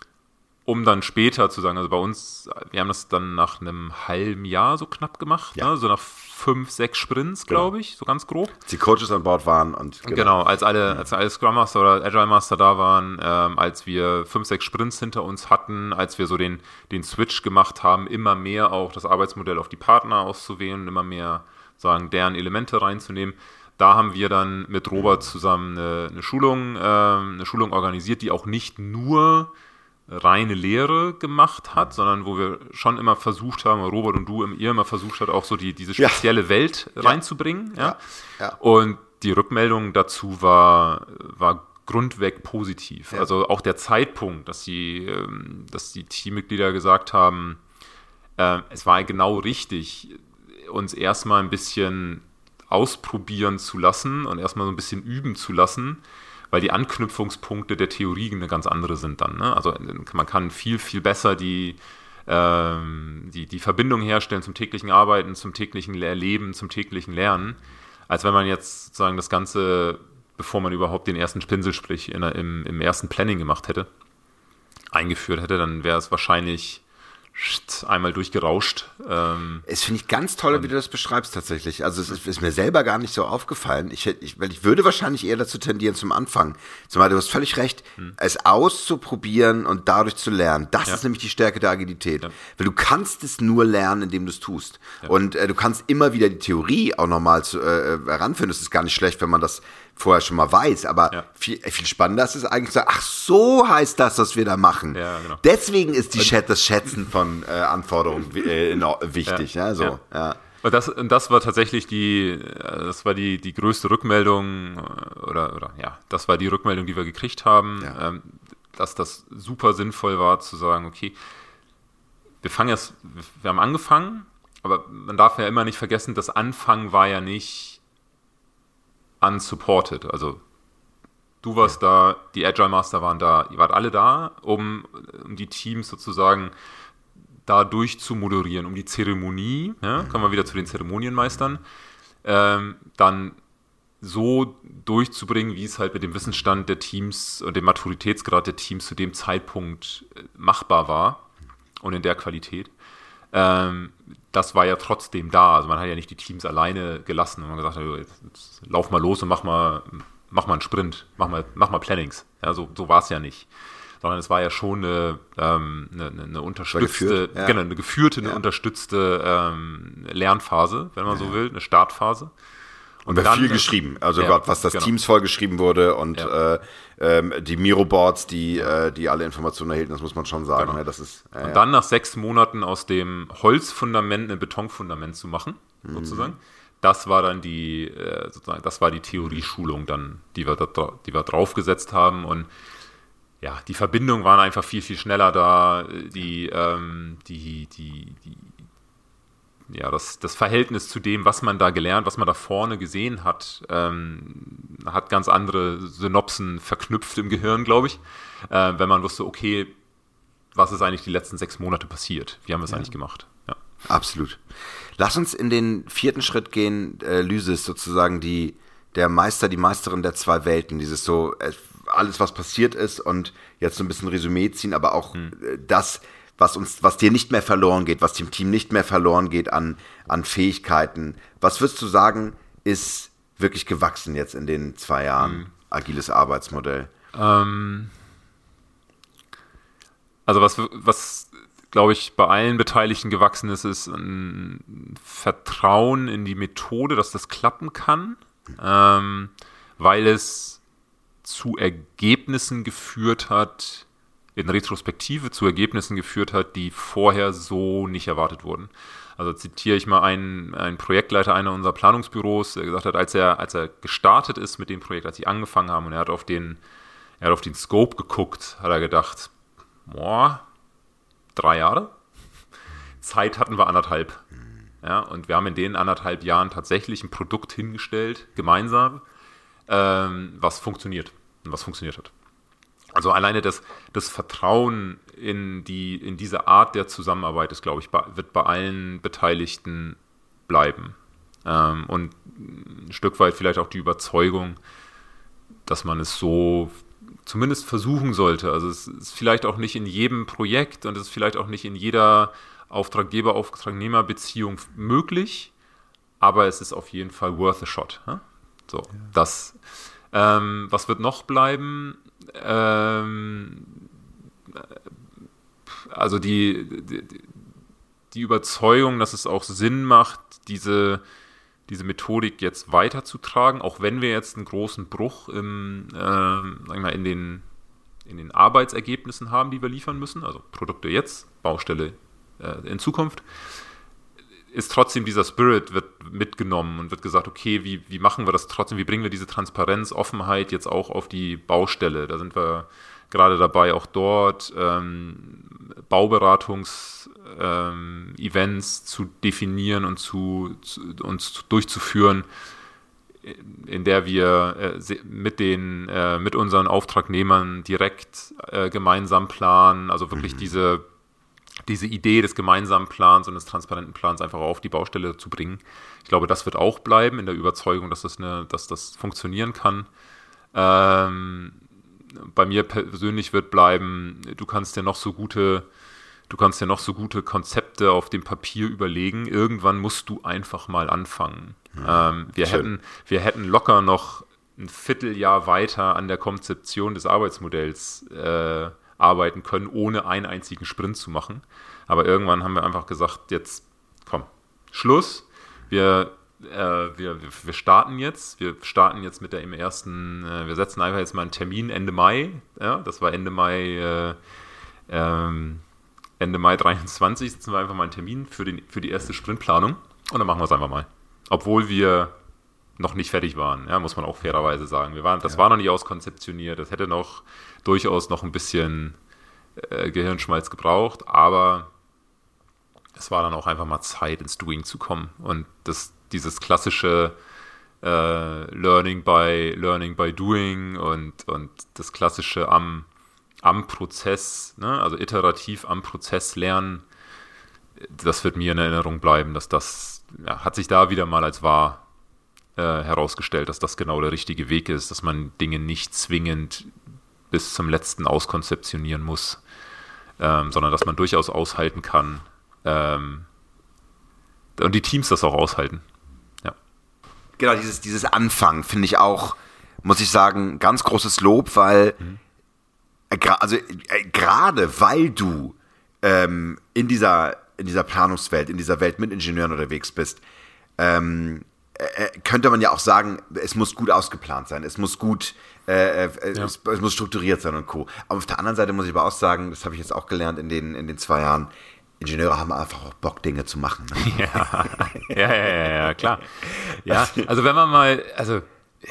um dann später zu sagen, also bei uns, wir haben das dann nach einem halben Jahr so knapp gemacht, ja. ne? So nach fünf, sechs Sprints, glaube ich, so ganz grob. Als die Coaches an Bord waren. und Genau, genau als alle, als alle Scrum Master oder Agile Master da waren, ähm, als wir fünf, sechs Sprints hinter uns hatten, als wir so den, den Switch gemacht haben, immer mehr auch das Arbeitsmodell auf die Partner auszuwählen, immer mehr sagen, deren Elemente reinzunehmen. Da haben wir dann mit Robert zusammen eine, eine Schulung, äh, eine Schulung organisiert, die auch nicht nur reine Lehre gemacht hat, sondern wo wir schon immer versucht haben, Robert und du, ihr immer versucht habt, auch so die, diese spezielle ja. Welt reinzubringen. Ja. Ja. Ja. Und die Rückmeldung dazu war, war grundweg positiv. Ja. Also auch der Zeitpunkt, dass die, dass die Teammitglieder gesagt haben, äh, es war genau richtig, uns erstmal ein bisschen ausprobieren zu lassen und erstmal so ein bisschen üben zu lassen, weil die Anknüpfungspunkte der Theorie eine ganz andere sind dann. Ne? Also man kann viel, viel besser die, ähm, die, die Verbindung herstellen zum täglichen Arbeiten, zum täglichen Erleben, zum täglichen Lernen, als wenn man jetzt sozusagen das Ganze, bevor man überhaupt den ersten Pinselstrich in, im, im ersten Planning gemacht hätte, eingeführt hätte, dann wäre es wahrscheinlich einmal durchgerauscht. Ähm, es finde ich ganz toll, wie du das beschreibst tatsächlich. Also es ist, ist mir selber gar nicht so aufgefallen. Ich, ich, weil ich würde wahrscheinlich eher dazu tendieren zum Anfang. Zumal du hast völlig recht, hm. es auszuprobieren und dadurch zu lernen. Das ja. ist nämlich die Stärke der Agilität. Ja. Weil du kannst es nur lernen, indem du es tust. Ja. Und äh, du kannst immer wieder die Theorie auch nochmal zu, äh, heranführen. Das ist gar nicht schlecht, wenn man das vorher schon mal weiß, aber ja. viel, viel spannender ist es eigentlich zu sagen, ach, so heißt das, was wir da machen. Ja, genau. Deswegen ist die Chat, das Schätzen von äh, Anforderungen äh, wichtig. Ja. Ja, so. Ja. Ja. Und das, und das war tatsächlich die, das war die, die größte Rückmeldung, oder, oder ja, das war die Rückmeldung, die wir gekriegt haben, ja. ähm, dass das super sinnvoll war, zu sagen, okay, wir fangen jetzt, wir haben angefangen, aber man darf ja immer nicht vergessen, das Anfangen war ja nicht unsupported, also du warst ja. da, die Agile Master waren da, ihr wart alle da, um, um die Teams sozusagen da durch zu moderieren, um die Zeremonie, ja, kommen wir wieder zu den Zeremonienmeistern, ähm, dann so durchzubringen, wie es halt mit dem Wissensstand der Teams und dem Maturitätsgrad der Teams zu dem Zeitpunkt machbar war und in der Qualität. Ähm, das war ja trotzdem da. Also man hat ja nicht die Teams alleine gelassen und man gesagt hat, jetzt, jetzt lauf mal los und mach mal, mach mal einen Sprint, mach mal, mach mal Plannings. Ja, so, so war es ja nicht. Sondern es war ja schon eine, ähm, eine, eine unterstützte, ja. genau, eine geführte, eine ja. unterstützte ähm, Lernphase, wenn man ja. so will, eine Startphase. Und wir haben viel geschrieben, also ja, Gott, was das genau. Teams vollgeschrieben wurde und ja. äh, ähm, die Miro-Boards, die, äh, die alle Informationen erhielten, das muss man schon sagen. Genau. Ja, das ist, äh, und ja. dann nach sechs Monaten aus dem Holzfundament ein Betonfundament zu machen, mhm. sozusagen, das war dann die, äh, sozusagen, das war die Theorieschulung dann, die wir, da, die wir draufgesetzt haben. Und ja, die Verbindungen waren einfach viel, viel schneller da, die, ähm, die, die, die ja, das, das Verhältnis zu dem, was man da gelernt, was man da vorne gesehen hat, ähm, hat ganz andere Synapsen verknüpft im Gehirn, glaube ich, äh, wenn man wusste, okay, was ist eigentlich die letzten sechs Monate passiert? Wie haben wir es ja. eigentlich gemacht? Ja. Absolut. Lass uns in den vierten Schritt gehen, äh, Lysis, sozusagen die, der Meister, die Meisterin der zwei Welten, dieses so, äh, alles, was passiert ist und jetzt so ein bisschen Resümee ziehen, aber auch hm. äh, das, was uns, was dir nicht mehr verloren geht, was dem Team nicht mehr verloren geht an, an Fähigkeiten. Was würdest du sagen, ist wirklich gewachsen jetzt in den zwei Jahren mhm. agiles Arbeitsmodell? Ähm, also was, was glaube ich, bei allen Beteiligten gewachsen ist, ist ein Vertrauen in die Methode, dass das klappen kann, mhm. ähm, weil es zu Ergebnissen geführt hat, in Retrospektive zu Ergebnissen geführt hat, die vorher so nicht erwartet wurden. Also zitiere ich mal einen, einen Projektleiter einer unserer Planungsbüros, der gesagt hat, als er, als er gestartet ist mit dem Projekt, als sie angefangen haben und er hat auf den, er hat auf den Scope geguckt, hat er gedacht, boah, drei Jahre? Zeit hatten wir anderthalb. Ja, und wir haben in den anderthalb Jahren tatsächlich ein Produkt hingestellt, gemeinsam, ähm, was funktioniert und was funktioniert hat. Also alleine das, das Vertrauen in, die, in diese Art der Zusammenarbeit ist, glaube ich, bei, wird bei allen Beteiligten bleiben. Ähm, und ein Stück weit vielleicht auch die Überzeugung, dass man es so zumindest versuchen sollte. Also es ist vielleicht auch nicht in jedem Projekt und es ist vielleicht auch nicht in jeder Auftraggeber-Auftragnehmer-Beziehung möglich, aber es ist auf jeden Fall worth a shot. Hm? So, ja. das. Ähm, was wird noch bleiben? Ähm, also die, die, die Überzeugung, dass es auch Sinn macht, diese, diese Methodik jetzt weiterzutragen, auch wenn wir jetzt einen großen Bruch im, äh, sagen wir mal, in den, in den Arbeitsergebnissen haben, die wir liefern müssen, also Produkte jetzt, Baustelle in Zukunft, ist trotzdem dieser Spirit wird mitgenommen und wird gesagt, okay, wie, wie machen wir das trotzdem, wie bringen wir diese Transparenz, Offenheit jetzt auch auf die Baustelle. Da sind wir gerade dabei, auch dort ähm, Bauberatungs-Events ähm, zu definieren und zu, zu, uns durchzuführen, in der wir äh, mit den äh, mit unseren Auftragnehmern direkt äh, gemeinsam planen, also wirklich mhm. diese diese Idee des gemeinsamen Plans und des transparenten Plans einfach auf die Baustelle zu bringen. Ich glaube, das wird auch bleiben, in der Überzeugung, dass das, eine, dass das funktionieren kann. Ähm, bei mir persönlich wird bleiben, du kannst dir noch so gute, du kannst dir noch so gute Konzepte auf dem Papier überlegen. Irgendwann musst du einfach mal anfangen. Ja, ähm, wir, hätten, wir hätten locker noch ein Vierteljahr weiter an der Konzeption des Arbeitsmodells äh, arbeiten können, ohne einen einzigen Sprint zu machen. Aber irgendwann haben wir einfach gesagt, jetzt komm, Schluss. Wir, äh, wir, wir starten jetzt. Wir starten jetzt mit der im ersten, äh, wir setzen einfach jetzt mal einen Termin Ende Mai. Ja, das war Ende Mai, äh, ähm, Ende Mai dreiundzwanzig, setzen wir einfach mal einen Termin für, den, für die erste Sprintplanung und dann machen wir es einfach mal. Obwohl wir noch nicht fertig waren, ja, muss man auch fairerweise sagen. Wir waren, das ja. war noch nicht auskonzeptioniert, das hätte noch durchaus noch ein bisschen äh, Gehirnschmalz gebraucht, aber es war dann auch einfach mal Zeit, ins Doing zu kommen. Und das, dieses klassische äh, Learning by Learning by Doing und, und das klassische am, am Prozess, ne, also iterativ am Prozess lernen, das wird mir in Erinnerung bleiben, dass das, ja, hat sich da wieder mal als wahr Äh, herausgestellt, dass das genau der richtige Weg ist, dass man Dinge nicht zwingend bis zum letzten auskonzeptionieren muss, ähm, sondern dass man durchaus aushalten kann ähm, und die Teams das auch aushalten. Ja. Genau, dieses, dieses Anfangen finde ich auch, muss ich sagen, ganz großes Lob, weil mhm. äh, gra- also äh, gerade weil du ähm, in dieser in dieser Planungswelt, in dieser Welt mit Ingenieuren unterwegs bist, ähm, könnte man ja auch sagen, es muss gut ausgeplant sein, es muss gut, äh, ja. es, es muss strukturiert sein und Co. Aber auf der anderen Seite muss ich aber auch sagen, das habe ich jetzt auch gelernt in den, in den zwei Jahren, Ingenieure haben einfach auch Bock, Dinge zu machen. Ne? Ja. ja, ja, ja, ja, klar. Ja, also wenn man mal, also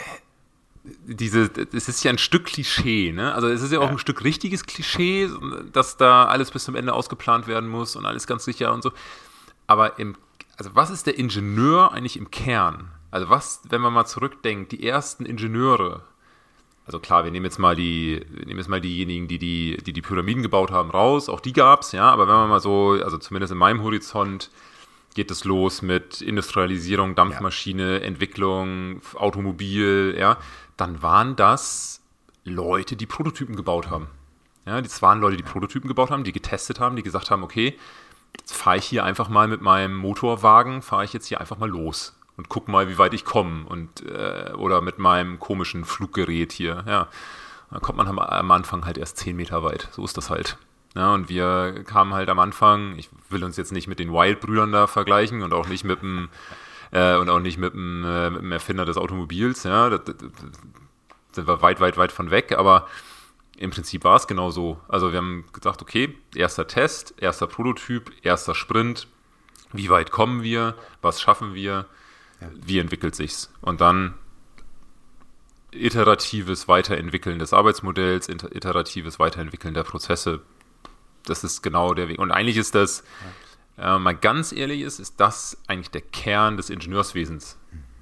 diese, es ist ja ein Stück Klischee, ne? Also es ist ja auch ja. ein Stück richtiges Klischee, dass da alles bis zum Ende ausgeplant werden muss und alles ganz sicher und so. Aber im Also was ist der Ingenieur eigentlich im Kern? Also was, wenn man mal zurückdenkt, die ersten Ingenieure, also klar, wir nehmen jetzt mal die, wir nehmen jetzt mal diejenigen, die die, die die Pyramiden gebaut haben, raus, auch die gab's, ja, aber wenn man mal so, also zumindest in meinem Horizont, geht es los mit Industrialisierung, Dampfmaschine, ja. Entwicklung, Automobil, ja, dann waren das Leute, die Prototypen gebaut haben. Ja, das waren Leute, die Prototypen gebaut haben, die getestet haben, die gesagt haben, okay, jetzt fahre ich hier einfach mal mit meinem Motorwagen, fahre ich jetzt hier einfach mal los und guck mal, wie weit ich komme und äh, oder mit meinem komischen Fluggerät hier, ja. Da kommt man am Anfang halt erst zehn Meter weit, so ist das halt. Ja, und wir kamen halt am Anfang, ich will uns jetzt nicht mit den Wild-Brüdern da vergleichen und auch nicht mit dem äh, und auch nicht mit dem, äh, mit dem Erfinder des Automobils, ja, da, da, da sind wir weit, weit, weit von weg, aber im Prinzip war es genau so. Also wir haben gesagt, okay, erster Test, erster Prototyp, erster Sprint, wie weit kommen wir, was schaffen wir, ja. wie entwickelt sich's? Und dann iteratives Weiterentwickeln des Arbeitsmodells, iteratives Weiterentwickeln der Prozesse. Das ist genau der Weg. Und eigentlich ist das, ja. äh, mal ganz ehrlich ist, ist das eigentlich der Kern des Ingenieurswesens.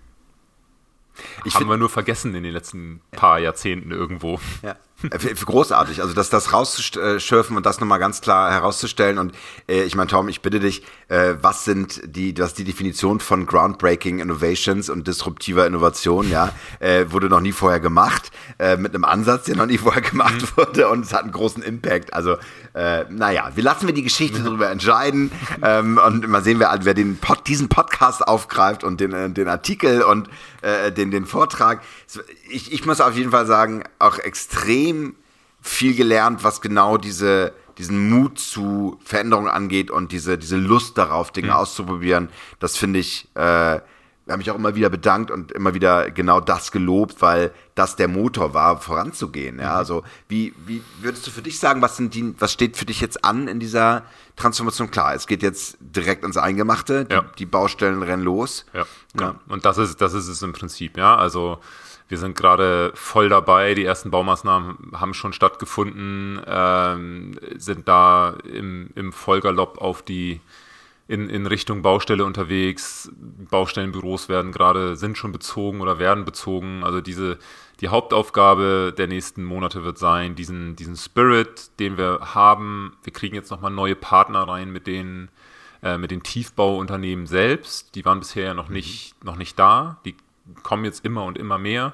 Ich Haben wir nur vergessen in den letzten paar Jahrzehnten irgendwo. Ja. Großartig, also das, das rauszuschürfen und das nochmal ganz klar herauszustellen. Und äh, ich meine, Tom, ich bitte dich, äh, was sind die, das ist die Definition von Groundbreaking Innovations und disruptiver Innovation, ja, äh, wurde noch nie vorher gemacht, äh, mit einem Ansatz, der noch nie vorher gemacht mhm. wurde, und es hat einen großen Impact. Also, äh, naja, wir lassen wir die Geschichte mhm. darüber entscheiden, ähm, und mal sehen wir, wer den Pod, diesen Podcast aufgreift und den, äh, den Artikel und äh, den, den Vortrag. Ich, ich muss auf jeden Fall sagen, auch extrem viel gelernt, was genau diese, diesen Mut zu Veränderungen angeht und diese, diese Lust darauf, Dinge mhm. auszuprobieren. Das finde ich, äh, wir haben mich auch immer wieder bedankt und immer wieder genau das gelobt, weil das der Motor war, voranzugehen. Ja, mhm. also wie, wie würdest du für dich sagen, was sind die, was steht für dich jetzt an in dieser Transformation? Klar, es geht jetzt direkt ins Eingemachte, die, ja. die Baustellen rennen los. Ja, ja. ja. Und das ist, das ist es im Prinzip, ja, also wir sind gerade voll dabei, die ersten Baumaßnahmen haben schon stattgefunden, ähm, sind da im, im Vollgalopp auf die, in, in Richtung Baustelle unterwegs. Baustellenbüros werden gerade, sind schon bezogen oder werden bezogen. Also diese, die Hauptaufgabe der nächsten Monate wird sein, diesen, diesen Spirit, den wir haben. Wir kriegen jetzt nochmal neue Partner rein mit den, äh, mit den Tiefbauunternehmen selbst. Die waren bisher ja noch nicht, noch nicht da. Die kommen jetzt immer und immer mehr,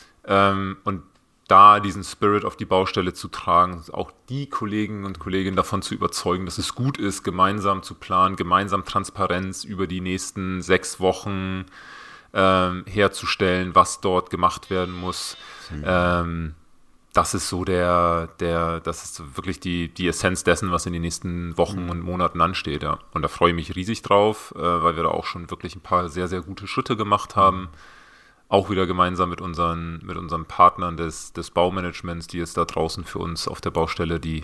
ähm, und da diesen Spirit auf die Baustelle zu tragen, auch die Kollegen und Kolleginnen davon zu überzeugen, dass es gut ist, gemeinsam zu planen, gemeinsam Transparenz über die nächsten sechs Wochen ähm, herzustellen, was dort gemacht werden muss. Mhm. Ähm, das ist so der, der, das ist wirklich die, die Essenz dessen, was in den nächsten Wochen mhm. und Monaten ansteht. Ja. Und da freue ich mich riesig drauf, äh, weil wir da auch schon wirklich ein paar sehr, sehr gute Schritte gemacht haben. Auch wieder gemeinsam mit unseren, mit unseren Partnern des, des Baumanagements, die jetzt da draußen für uns auf der Baustelle die,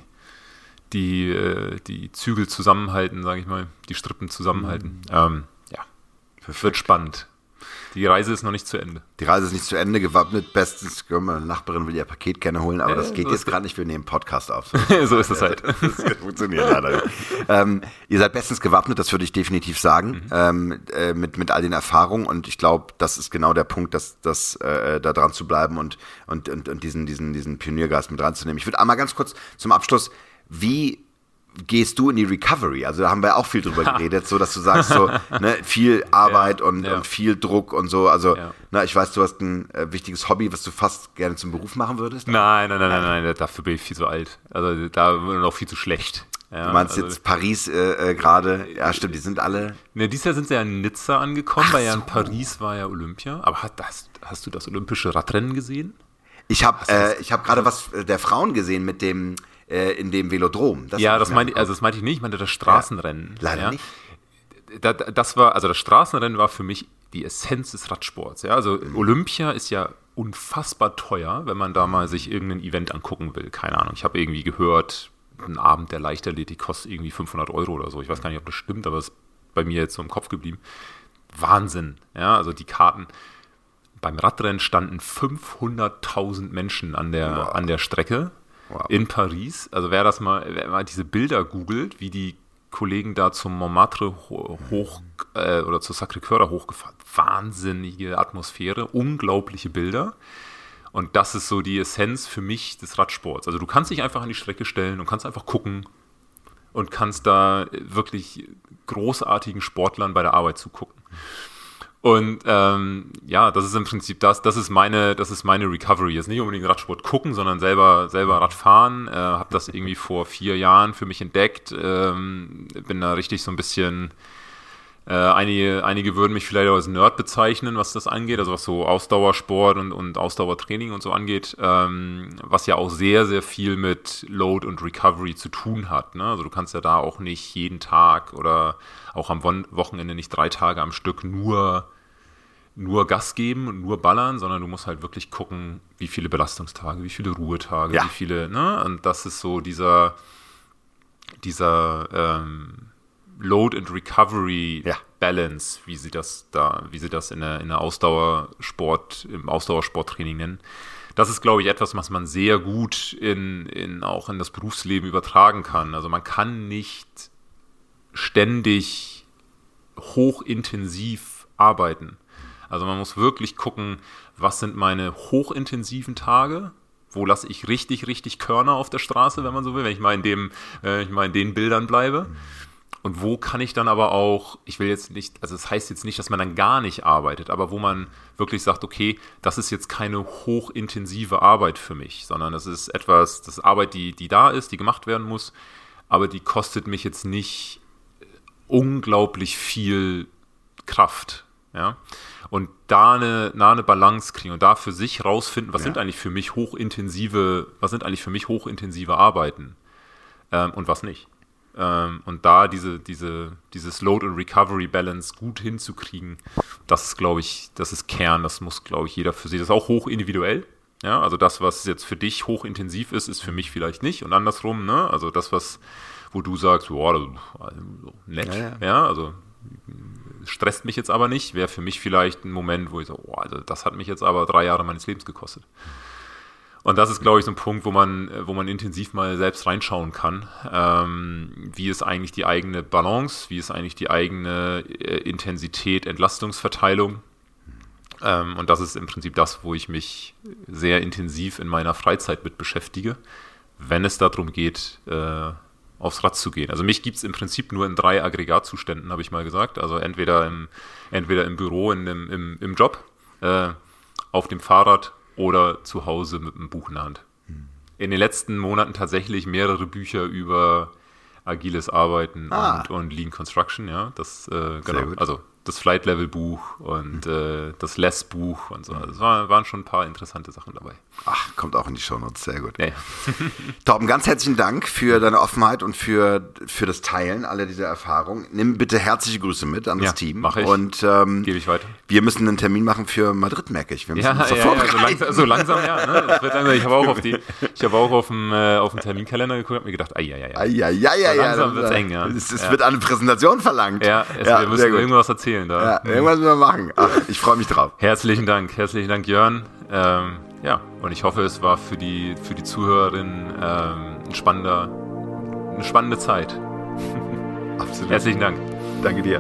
die, äh, die Zügel zusammenhalten, sage ich mal, die Strippen zusammenhalten. Mhm. Ähm, ja, Perfekt. Wird spannend. Die Reise ist noch nicht zu Ende. Die Reise ist nicht zu Ende, gewappnet. Bestens, meine Nachbarin will ihr Paket gerne holen, aber äh, das geht so jetzt gerade nicht, wir nehmen Podcast auf. So, so ist es halt. Das funktioniert leider nicht. Ähm, ihr seid bestens gewappnet, das würde ich definitiv sagen, mhm. ähm, äh, mit, mit all den Erfahrungen, und ich glaube, das ist genau der Punkt, dass, dass äh, da dran zu bleiben und, und, und, und diesen, diesen, diesen Pioniergeist mit reinzunehmen. Ich würde einmal ganz kurz zum Abschluss, wie gehst du in die Recovery? Also da haben wir auch viel drüber geredet, so dass du sagst, so ne, viel Arbeit ja, und, ja. und viel Druck und so. Also ja. na, ich weiß, du hast ein äh, wichtiges Hobby, was du fast gerne zum Beruf machen würdest. Nein, nein, nein, nein, nein, nein, dafür bin ich viel zu alt. Also da bin ich noch viel zu schlecht. Ja, du meinst also, jetzt Paris äh, äh, gerade? Ja, stimmt, die sind alle... Ne, dieses Jahr sind sie ja in Nizza angekommen, Ach weil ja so. in Paris war ja Olympia. Aber hast, hast, hast du das olympische Radrennen gesehen? Ich habe äh, ich hab gerade was der Frauen gesehen mit dem... in dem Velodrom. Das ja, das meinte ich, also das meinte ich nicht, ich meinte das Straßenrennen. Ja, leider ja. nicht. Da, das war, also das Straßenrennen war für mich die Essenz des Radsports. Ja, also mhm. Olympia ist ja unfassbar teuer, wenn man da mal sich irgendein Event angucken will. Keine Ahnung, ich habe irgendwie gehört, ein Abend der Leichtathletik kostet irgendwie fünfhundert Euro oder so. Ich weiß gar nicht, ob das stimmt, aber es ist bei mir jetzt so im Kopf geblieben. Wahnsinn, ja, also die Karten. Beim Radrennen standen fünfhunderttausend Menschen an der, wow. an der Strecke. Wow. In Paris, also wer das mal, wer mal diese Bilder googelt, wie die Kollegen da zum Montmartre hoch äh, oder zur Sacré-Cœur hochgefahren, wahnsinnige Atmosphäre, unglaubliche Bilder, und das ist so die Essenz für mich des Radsports. Also du kannst dich einfach an die Strecke stellen und kannst einfach gucken und kannst da wirklich großartigen Sportlern bei der Arbeit zugucken. Und ähm, ja, das ist im Prinzip das, das ist meine, das ist meine Recovery. Jetzt nicht unbedingt Radsport gucken, sondern selber, selber Radfahren. Äh, habe das irgendwie vor vier Jahren für mich entdeckt. Ähm, bin da richtig so ein bisschen, äh, einige, einige würden mich vielleicht auch als Nerd bezeichnen, was das angeht, also was so Ausdauersport und, und Ausdauertraining und so angeht, ähm, was ja auch sehr, sehr viel mit Load und Recovery zu tun hat. Ne? Also du kannst ja da auch nicht jeden Tag oder auch am Wochenende nicht drei Tage am Stück nur nur Gas geben und nur ballern, sondern du musst halt wirklich gucken, wie viele Belastungstage, wie viele Ruhetage, ja. wie viele, ne? Und das ist so dieser, dieser ähm, Load and Recovery ja. Balance, wie sie das da, wie sie das in der, in der Ausdauersport, im Ausdauersporttraining nennen. Das ist, glaube ich, etwas, was man sehr gut in, in, auch in das Berufsleben übertragen kann. Also man kann nicht ständig hochintensiv arbeiten. Also man muss wirklich gucken, was sind meine hochintensiven Tage, wo lasse ich richtig, richtig Körner auf der Straße, wenn man so will, wenn ich mal in dem, wenn ich mal in den Bildern bleibe. Und wo kann ich dann aber auch, ich will jetzt nicht, also das heißt jetzt nicht, dass man dann gar nicht arbeitet, aber wo man wirklich sagt, okay, das ist jetzt keine hochintensive Arbeit für mich, sondern das ist etwas, das ist Arbeit, die, die da ist, die gemacht werden muss, aber die kostet mich jetzt nicht unglaublich viel Kraft, ja. Und da eine, da eine Balance kriegen und da für sich rausfinden, was ja. sind eigentlich für mich hochintensive, was sind eigentlich für mich hochintensive Arbeiten ähm, und was nicht. Ähm, und da diese, diese, dieses Load- und Recovery-Balance gut hinzukriegen, das ist, glaube ich, das ist Kern, das muss, glaube ich, jeder für sich. Das ist auch hoch individuell. Ja? Also das, was jetzt für dich hochintensiv ist, ist für mich vielleicht nicht. Und andersrum, ne? Also das, was, wo du sagst, boah, nett, ja, ja. ja, also stresst mich jetzt aber nicht, wäre für mich vielleicht ein Moment, wo ich so, oh, also das hat mich jetzt aber drei Jahre meines Lebens gekostet. Und das ist, glaube ich, so ein Punkt, wo man, wo man intensiv mal selbst reinschauen kann. Ähm, wie ist eigentlich die eigene Balance? Wie ist eigentlich die eigene äh, Intensität, Entlastungsverteilung? Ähm, und das ist im Prinzip das, wo ich mich sehr intensiv in meiner Freizeit mit beschäftige, wenn es darum geht, äh, aufs Rad zu gehen. Also mich gibt es im Prinzip nur in drei Aggregatzuständen, habe ich mal gesagt. Also entweder im, entweder im Büro, in dem, im, im Job, äh, auf dem Fahrrad oder zu Hause mit einem Buch in der Hand. In den letzten Monaten tatsächlich mehrere Bücher über agiles Arbeiten ah. und, und Lean Construction, ja. Das, äh, genau, also das Flight-Level-Buch und mhm. äh, das Less-Buch und so. Also es war, waren schon ein paar interessante Sachen dabei. Ach, kommt auch in die Shownotes, sehr gut. Ja. Torben, ganz herzlichen Dank für deine Offenheit und für, für das Teilen aller dieser Erfahrungen. Nimm bitte herzliche Grüße mit an das ja, Team. Mach ich. Und ähm, gebe ich weiter. Wir müssen einen Termin machen für Madrid, merke ich. Wir müssen ja, uns da ja, vorbereiten. Ja, so, langsam, so langsam, ja. Ne? Das wird langsam. Ich habe auch auf die, ich habe auch auf dem, äh, auf dem Terminkalender geguckt und mir gedacht, ai, ai, ai. ai, ai, ai, ai so langsam ja, wird es eng, ja. Es, es ja. wird eine Präsentation verlangt. Ja, es, ja wir müssen irgendwas erzählen da. Ja, irgendwas müssen wir machen. Ach, ich freue mich drauf. Herzlichen Dank, herzlichen Dank, Jörn. Ähm, ja, und ich hoffe, es war für die, für die Zuhörerinnen ähm, ein spannender, eine spannende Zeit. Absolut. Herzlichen Dank. Danke dir.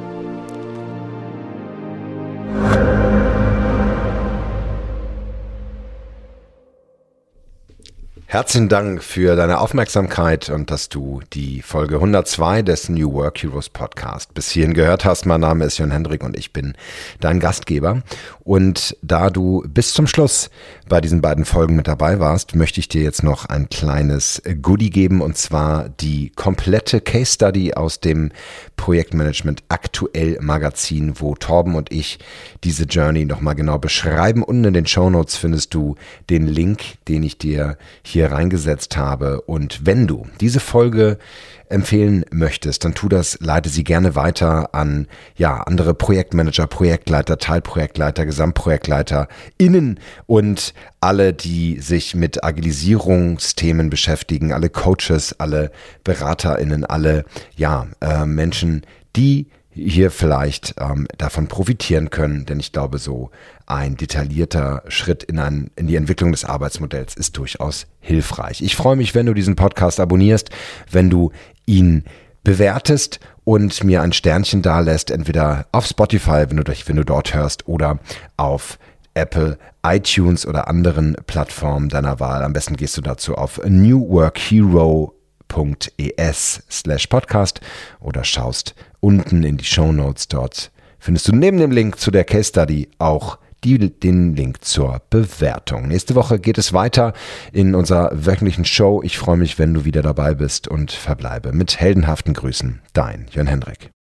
Herzlichen Dank für deine Aufmerksamkeit und dass du die Folge hundertzwei des New Work Heroes Podcast bis hierhin gehört hast. Mein Name ist Jörn Hendrik und ich bin dein Gastgeber. Und da du bis zum Schluss bei diesen beiden Folgen mit dabei warst, möchte ich dir jetzt noch ein kleines Goodie geben, und zwar die komplette Case Study aus dem Projektmanagement Aktuell Magazin, wo Torben und ich diese Journey nochmal genau beschreiben. Unten in den Shownotes findest du den Link, den ich dir hier reingesetzt habe. Und wenn du diese Folge empfehlen möchtest, dann tu das, leite sie gerne weiter an ja andere Projektmanager, Projektleiter, Teilprojektleiter, Gesamtprojektleiter, innen und alle, die sich mit Agilisierungsthemen beschäftigen, alle Coaches, alle BeraterInnen, alle ja äh, Menschen, die hier vielleicht ähm, davon profitieren können, denn ich glaube, so ein detaillierter Schritt in, ein, in die Entwicklung des Arbeitsmodells ist durchaus hilfreich. Ich freue mich, wenn du diesen Podcast abonnierst, wenn du ihn bewertest und mir ein Sternchen dalässt, entweder auf Spotify, wenn du, wenn du dort hörst, oder auf Apple, iTunes oder anderen Plattformen deiner Wahl. Am besten gehst du dazu auf newworkhero punkt es slash podcast oder schaust unten in die Shownotes. Dort findest du neben dem Link zu der Case Study auch die, den Link zur Bewertung. Nächste Woche geht es weiter in unserer wöchentlichen Show. Ich freue mich, wenn du wieder dabei bist, und verbleibe mit heldenhaften Grüßen. Dein Jörn Hendrik.